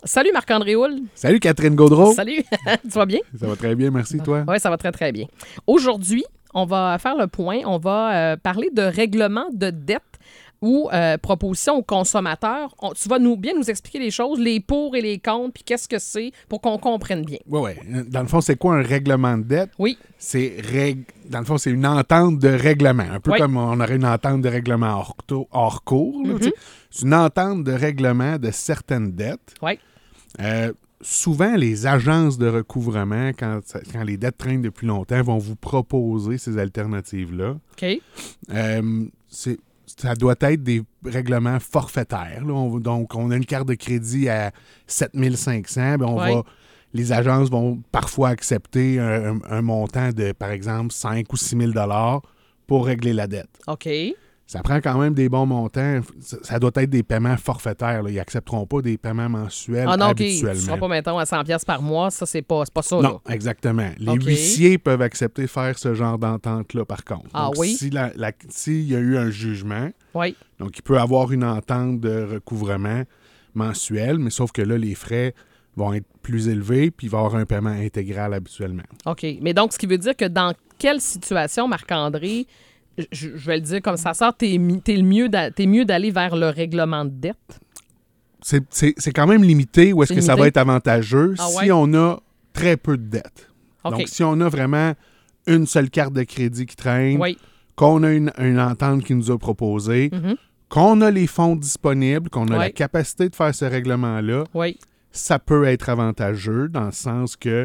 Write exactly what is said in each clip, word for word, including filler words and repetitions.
Salut Marc-André Houle. Salut Catherine Gaudreau. Salut, tu vas bien? Ça va très bien, merci toi. Oui, ça va très très bien. Aujourd'hui, on va faire le point, on va euh, parler de règlement de dette ou euh, proposition aux consommateurs. On, tu vas nous, bien nous expliquer les choses, les pour et les contre, puis qu'est-ce que c'est pour qu'on comprenne bien. Oui, oui. Dans le fond, c'est quoi un règlement de dette? Oui. C'est rég... Dans le fond, c'est une entente de règlement. Un peu oui. comme on aurait une entente de règlement hors, to- hors cours. Là, Mm-hmm. C'est une entente de règlement de certaines dettes. Oui. Euh, souvent, les agences de recouvrement, quand, quand les dettes traînent depuis longtemps, vont vous proposer ces alternatives-là. OK. Euh, c'est, ça doit être des règlements forfaitaires. Là. On, donc, on a une carte de crédit à sept mille cinq cents. Bien, on Oui. va, les agences vont parfois accepter un, un, un montant de, par exemple, cinq ou six mille dollars pour régler la dette. OK. Ça prend quand même des bons montants. Ça, ça doit être des paiements forfaitaires. Là. Ils n'accepteront pas des paiements mensuels Ah non, OK. habituellement. Tu ne seras pas, mettons, à cent dollars par mois. Ça, c'est pas, c'est pas ça. Non, là. exactement. Les OK. huissiers peuvent accepter de faire ce genre d'entente-là, par contre. Ah donc, oui? Si la, la, s'il y a eu un jugement, Oui. donc il peut avoir une entente de recouvrement mensuel, mais sauf que là, les frais vont être plus élevés, puis il va y avoir un paiement intégral habituellement. OK. Mais donc, ce qui veut dire que dans quelle situation, Marc-André, je, je vais le dire comme ça sort, t'es, t'es, le mieux d'a, t'es mieux d'aller vers le règlement de dette? C'est, c'est, c'est quand même limité où est-ce C'est que limité? ça va être avantageux Ah si ouais? on a très peu de dettes. OK. Donc, si on a vraiment une seule carte de crédit qui traîne, Oui. qu'on a une, une entente qui nous a proposée, Mm-hmm. qu'on a les fonds disponibles, qu'on a Oui. la capacité de faire ce règlement-là, Oui. ça peut être avantageux dans le sens que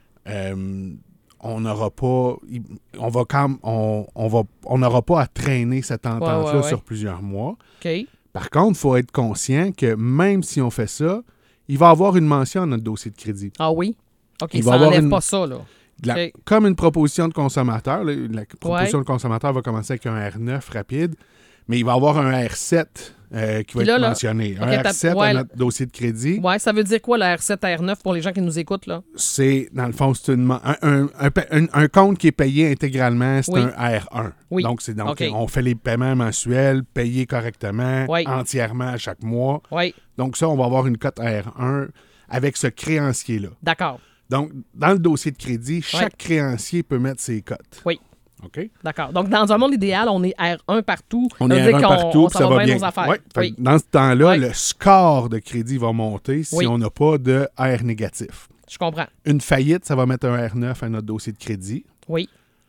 euh, on n'aura pas on va quand on, on va on n'aura pas à traîner cette entente-là Ouais, ouais, ouais. sur plusieurs mois. OK. Par contre, il faut être conscient que même si on fait ça, il va y avoir une mention dans notre dossier de crédit. Ah oui? OK, Il ça va avoir n'enlève une- pas ça, là. De la- OK. Comme une proposition de consommateur, là, la proposition Ouais. de consommateur va commencer avec un R neuf rapide, mais il va y avoir un R sept euh, qui va Puis là, être là, mentionné. OK, un t'as- R sept ouais, à là- notre dossier de crédit, Ouais, ça veut dire quoi, le R sept, R neuf, pour les gens qui nous écoutent, là? c'est, dans le fond, c'est une men- un, un- un pa- un- un compte qui est payé intégralement, c'est Oui. un R un. Oui. Donc, c'est, donc OK. on fait les paiements mensuels, payés correctement, Oui. entièrement à chaque mois. Oui, Donc, ça, on va avoir une cote R un avec ce créancier-là. d'accord. Donc, dans le dossier de crédit, chaque créancier peut mettre ses cotes. Oui. OK? D'accord. Donc, dans un monde idéal, on est R un partout. On Ça est veut R dire un qu'on- partout, on puis s'en ça va va bien. nos affaires. Ouais. Fait Oui. que dans ce temps-là, Oui. le score de crédit va monter si Oui. on n'a pas de R négatif. Je comprends. Une faillite, ça va mettre un R neuf à notre dossier de crédit. Oui.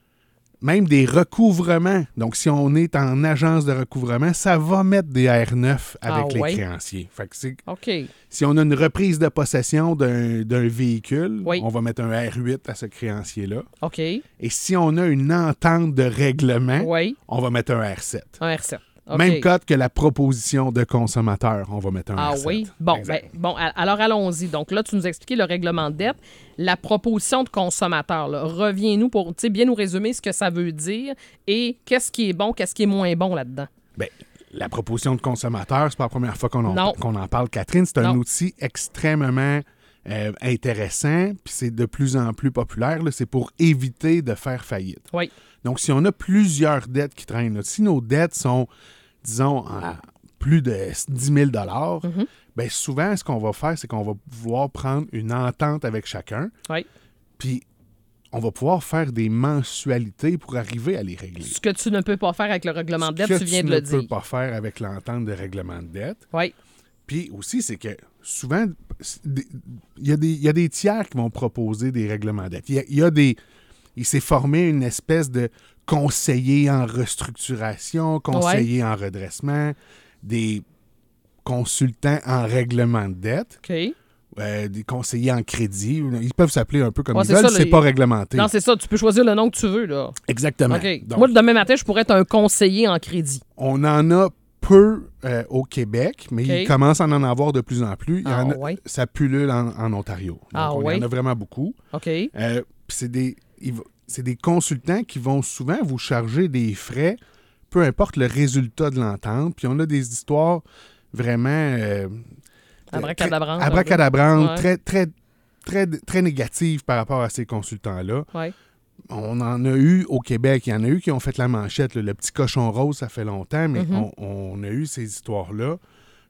Même des recouvrements. Donc, si on est en agence de recouvrement, ça va mettre des R neuf avec Ah les ouais? créanciers. Fait que c'est, OK. si on a une reprise de possession d'un, d'un véhicule, Oui. on va mettre un R huit à ce créancier-là. OK. Et si on a une entente de règlement, Oui. on va mettre un R sept. Un R sept. OK. Même code que la proposition de consommateur, on va mettre un Ah R sept. oui? Bon, Exact. ben, bon, a- alors allons-y. Donc là, tu nous as expliqué le règlement de dette. La proposition de consommateur, là. Reviens-nous pour tu sais, bien nous résumer ce que ça veut dire et qu'est-ce qui est bon, qu'est-ce qui est moins bon là-dedans. Ben, la proposition de consommateur, c'est pas la première fois qu'on en, Non. qu'on en parle, Catherine. C'est un Non. outil extrêmement euh, intéressant, puis c'est de plus en plus populaire. Là. C'est pour éviter de faire faillite. Oui. Donc, si on a plusieurs dettes qui traînent, là, si nos dettes sont, disons, à plus de dix mille dollars, Mhm. ben souvent, ce qu'on va faire, c'est qu'on va pouvoir prendre une entente avec chacun, Oui. puis on va pouvoir faire des mensualités pour arriver à les régler. Ce que tu ne peux pas faire avec le règlement de Ce dette, que tu viens de ne le peux dire. pas faire avec l'entente de règlement de dette. Oui. Puis aussi, c'est que souvent, c'est des- il y, a des- il y a des tiers qui vont proposer des règlements de dette. Il y a, il y a des... Il s'est formé une espèce de conseiller en restructuration, conseiller en redressement, des consultants en règlement de dette, OK. euh, des conseillers en crédit. Ils peuvent s'appeler un peu comme Ouais, ils c'est veulent, ça, c'est le- pas réglementé. Non, c'est ça. Tu peux choisir le nom que tu veux, là. Exactement. OK. Donc, Moi, demain matin, je pourrais être un conseiller en crédit. on en a peu euh, au Québec, mais OK. il commence à en avoir de plus en plus. Il y en Ah a- ouais? Ça pullule en, en Ontario. Donc, Ah on, ouais? Il y en a vraiment beaucoup. OK. Euh, puis c'est des, ils v- c'est des consultants qui vont souvent vous charger des frais, peu importe le résultat de l'entente. Puis on a des histoires vraiment... Euh, Abracadabrantes, très- un peu. abracadabrantes, Ouais. très, très, très, très négatives par rapport à ces consultants-là. Oui. On en a eu au Québec. Il y en a eu qui ont fait la manchette. Là. Le petit cochon rose, ça fait longtemps, mais Mhm. on, on a eu ces histoires-là.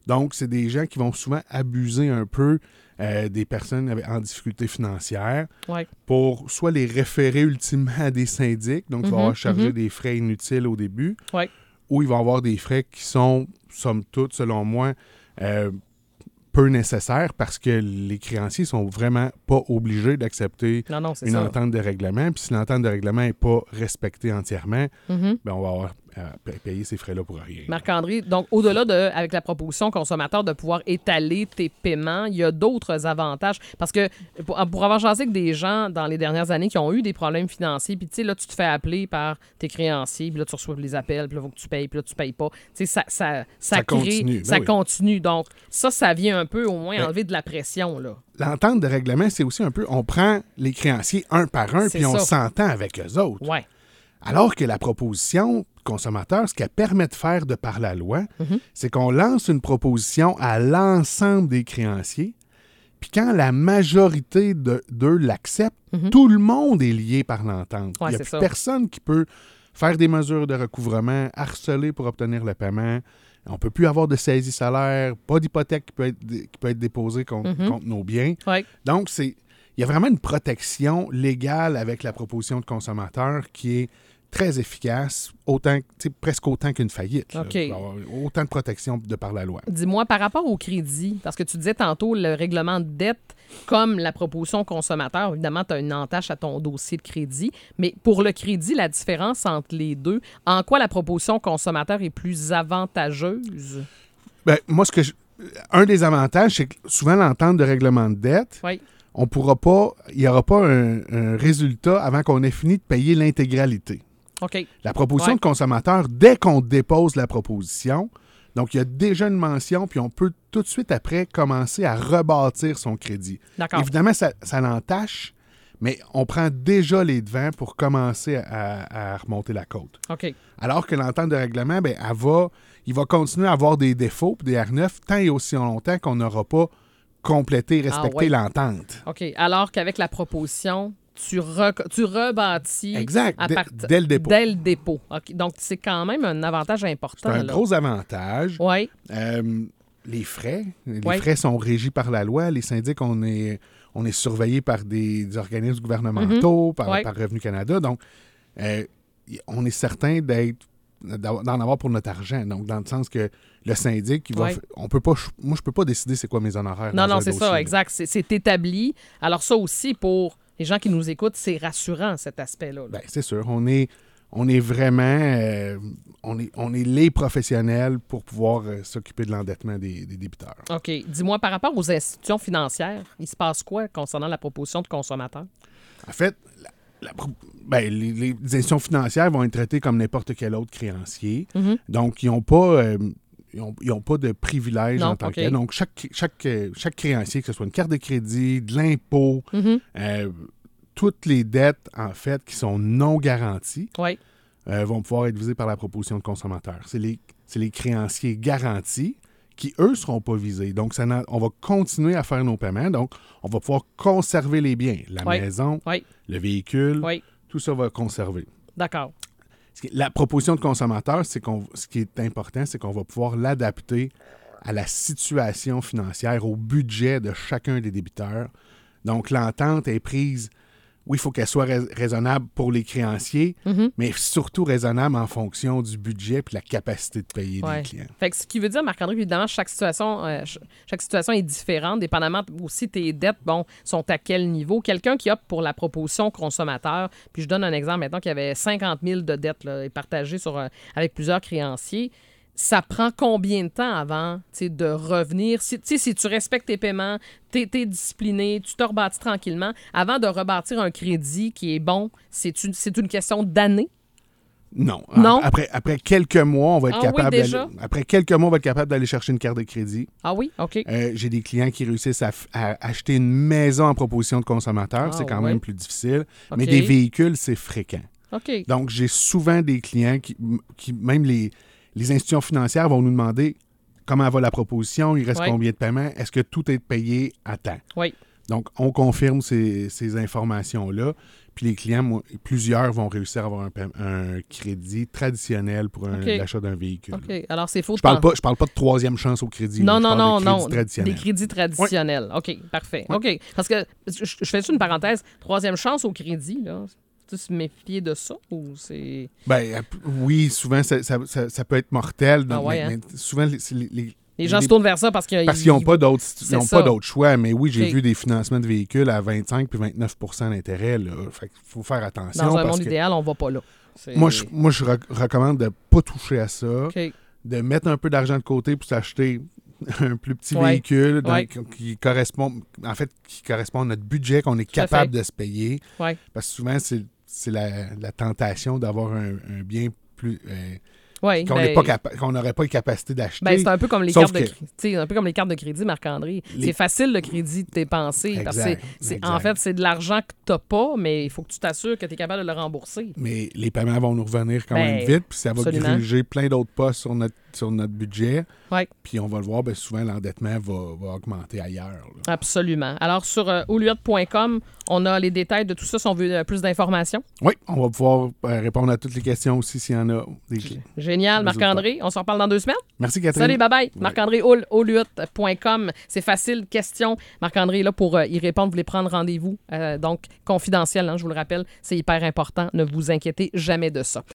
Donc, c'est des gens qui vont souvent abuser un peu euh, des personnes avec, en difficulté financière ouais. pour soit les référer ultimement à des syndics, donc mm-hmm, il va avoir chargé mm-hmm. des frais inutiles au début, ouais. ou il va avoir des frais qui sont, somme toute, selon moi, euh, peu nécessaires parce que les créanciers sont vraiment pas obligés d'accepter non, non, c'est une ça. entente de règlement. Puis si l'entente de règlement n'est pas respectée entièrement, mm-hmm. ben on va avoir à payer ces frais-là pour rien. Marc-André, donc au-delà de, avec la proposition consommateur de pouvoir étaler tes paiements, il y a d'autres avantages. Parce que pour, pour avoir jasé avec des gens dans les dernières années qui ont eu des problèmes financiers, puis tu sais, là, tu te fais appeler par tes créanciers, puis là, tu reçois les appels, puis là, il faut que tu payes, puis là, tu payes pas. Tu sais, ça, ça, ça, ça crée, continue. Ben ça oui. continue. Donc, ça, ça vient un peu, au moins, ben, enlever de la pression, là. L'entente de règlement, c'est aussi un peu, on prend les créanciers un par un, c'est puis on ça. s'entend avec eux autres. Ouais. Alors que la proposition consommateur, ce qu'elle permet de faire de par la loi, mm-hmm. c'est qu'on lance une proposition à l'ensemble des créanciers, puis quand la majorité de, d'eux l'acceptent, mm-hmm. tout le monde est lié par l'entente. Ouais, Il n'y a c'est plus ça. personne qui peut faire des mesures de recouvrement, harceler pour obtenir le paiement. On ne peut plus avoir de saisie salaire, pas d'hypothèque qui peut être, qui peut être déposée contre, mm-hmm. contre nos biens. Ouais. Donc, c'est, il y a vraiment une protection légale avec la proposition de consommateur qui est très efficace, autant, presque autant qu'une faillite. Okay. Là, autant de protection de par la loi. Dis-moi, par rapport au crédit, parce que tu disais tantôt le règlement de dette, comme la proposition consommateur, évidemment, tu as une entache à ton dossier de crédit, mais pour le crédit, la différence entre les deux, en quoi la proposition consommateur est plus avantageuse? Bien, moi, ce que je... un des avantages, c'est que souvent, l'entente de règlement de dette, oui. on pourra pas, il n'y aura pas un, un résultat avant qu'on ait fini de payer l'intégralité. OK. La proposition ouais. de consommateur, dès qu'on dépose la proposition, donc il y a déjà une mention, puis on peut tout de suite après commencer à rebâtir son crédit. D'accord. Évidemment, ça, ça l'entache, mais on prend déjà les devants pour commencer à, à remonter la côte. OK. Alors que l'entente de règlement, bien, elle va, il va continuer à avoir des défauts, puis des R neuf, tant et aussi longtemps qu'on n'aura pas complété, respecté ah, ouais. l'entente. OK. Alors qu'avec la proposition, tu, re, tu rebâtis... Exact. À part... Dès le dépôt. Dès le dépôt. Okay. Donc, c'est quand même un avantage important. C'est un là. gros avantage. Oui. Euh, les frais. Les ouais. frais sont régis par la loi. Les syndics, on est, on est surveillés par des, des organismes gouvernementaux, mm-hmm. par, ouais. par Revenu Canada. Donc, euh, on est certain d'être d'en avoir pour notre argent. Donc, dans le sens que le syndic, il va ouais. f... on peut pas, moi, je peux pas décider c'est quoi mes honoraires. Non, dans non, un c'est dossier, ça, là. exact. C'est, c'est établi. Alors ça aussi, pour les gens qui nous écoutent, c'est rassurant, cet aspect-là. Là. Bien, c'est sûr. On est, on est vraiment... Euh, on, est, on est les professionnels pour pouvoir euh, s'occuper de l'endettement des, des débiteurs. OK. Dis-moi, par rapport aux institutions financières, il se passe quoi concernant la proposition de consommateur? En fait... La, La, ben, les, les institutions financières vont être traitées comme n'importe quel autre créancier. Mm-hmm. Donc, ils n'ont pas, euh, ils ont, ils ont pas de privilèges non, en tant okay. que tel. Donc, chaque, chaque, chaque créancier, que ce soit une carte de crédit, de l'impôt, mm-hmm. euh, toutes les dettes, en fait, qui sont non garanties, oui. euh, vont pouvoir être visées par la proposition de consommateur. C'est les, c'est les créanciers garantis qui, eux, ne seront pas visés. Donc, ça on va continuer à faire nos paiements. Donc, on va pouvoir conserver les biens. La oui. maison, oui. le véhicule, oui. tout ça va conserver. D'accord. La proposition de consommateur, c'est qu'on, ce qui est important, c'est qu'on va pouvoir l'adapter à la situation financière, au budget de chacun des débiteurs. Donc, l'entente est prise... Oui, il faut qu'elle soit rais- raisonnable pour les créanciers, mm-hmm. mais surtout raisonnable en fonction du budget et de la capacité de payer ouais. des clients. Fait que ce qui veut dire, Marc-André, évidemment, chaque situation, euh, chaque situation est différente, dépendamment aussi tes dettes, bon, sont à quel niveau. Quelqu'un qui opte pour la proposition consommateur, puis je donne un exemple maintenant, qui avait cinquante mille de dettes là, partagées sur, euh, avec plusieurs créanciers. Ça prend combien de temps avant de revenir? Si, si tu respectes tes paiements, tu es discipliné, tu te rebâtis tranquillement, avant de rebâtir un crédit qui est bon, c'est une, c'est une question d'années? Non. non? Après, après quelques mois, on va être ah capable oui, déjà? d'aller, après quelques mois, on va être capable d'aller chercher une carte de crédit. Ah oui? OK. Euh, j'ai des clients qui réussissent à, f- à acheter une maison en proposition de consommateur. Ah, c'est quand ouais. même plus difficile. Okay. Mais des véhicules, c'est fréquent. OK. Donc, j'ai souvent des clients qui, qui même les... Les institutions financières vont nous demander comment va la proposition, il reste oui. combien de paiements, est-ce que tout est payé à temps? Oui. Donc, on confirme ces, ces informations-là. Puis les clients, moi, plusieurs vont réussir à avoir un, un crédit traditionnel pour un, okay. l'achat d'un véhicule. OK. Alors, c'est faux. Je parle pas, je parle pas de troisième chance au crédit. Non, là, non, je non, parle non. Des crédits traditionnels. Oui. OK, parfait. Oui. OK. Parce que, je, je fais une parenthèse, troisième chance au crédit, là. Tu se méfier de ça ou c'est... Ben oui, souvent, ça, ça, ça, ça peut être mortel. Donc, ah ouais, mais, hein? mais souvent, les, les, les Les gens les, se tournent vers ça parce qu'ils parce qu'ils n'ont pas d'autres, ils ont pas d'autres choix. Mais oui, j'ai okay. vu des financements de véhicules à vingt-cinq puis vingt-neuf pour cent d'intérêt. Là. Fait qu'il faut faire attention. Dans un parce monde que idéal, on ne va pas là. C'est... Moi, je, moi, je recommande de ne pas toucher à ça, okay. de mettre un peu d'argent de côté pour s'acheter un plus petit ouais. véhicule dans, ouais. qui correspond, en fait, qui correspond à notre budget, qu'on est capable de se payer. Ouais. Parce que souvent, c'est, c'est la, la tentation d'avoir un, un bien plus... Euh, Oui, qu'on ben, capa- qu'on n'aurait pas les capacités d'acheter. Ben, c'est un peu comme les Sauf cartes que... de crédit. Un peu comme les cartes de crédit, Marc-André. Les... C'est facile le crédit de dépenser. Exact, parce que c'est, c'est, exact. en fait, c'est de l'argent que tu n'as pas, mais il faut que tu t'assures que tu es capable de le rembourser. Mais les paiements vont nous revenir quand ben, même vite, puis ça va absolument. gruger plein d'autres postes sur notre, sur notre budget. Ouais. Puis on va le voir, ben, souvent l'endettement va, va augmenter ailleurs. Là. Absolument. Alors, sur euh, oluot point com, on a les détails de tout ça si on veut euh, plus d'informations. Oui, on va pouvoir euh, répondre à toutes les questions aussi s'il y en a. Des... Génial, Marc-André. On se reparle dans deux semaines. Merci, Catherine. Salut, bye-bye. Ouais. Marc-André Houle, oluot point com. C'est facile, question. Marc-André est là pour euh, y répondre. Vous voulez prendre rendez-vous. Euh, donc, confidentiel, hein, je vous le rappelle, c'est hyper important. Ne vous inquiétez jamais de ça.